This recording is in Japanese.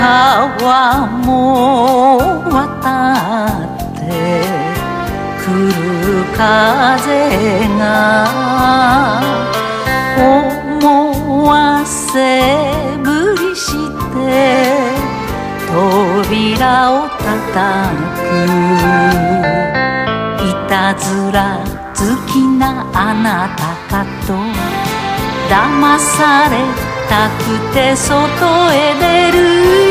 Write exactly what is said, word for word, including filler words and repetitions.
川も渡ってくる風が思わせぶりして扉を叩く。いたずら好きなあなたかと騙されたくて外へ出る。